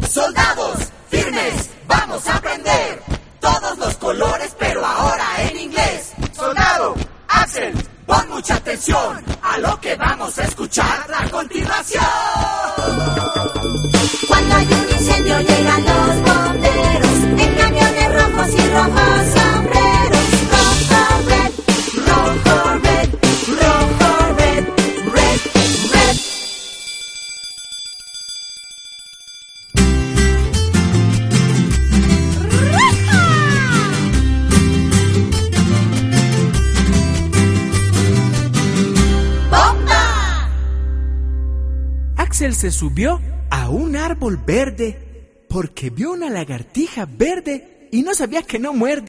Soldados, firmes, vamos a aprender todos los colores, pero ahora en inglés. Soldado, Axel, pon mucha atención a lo que vamos a escuchar a continuación. Cuando hay un incendio llegan los bomberos en camiones rojos y rojos sombreros. Rojo, red, rojo, red, rojo, red, red, red. ¡Bomba! Axel se subió a un árbol verde porque vio una lagartija verde y no sabía que no muerde.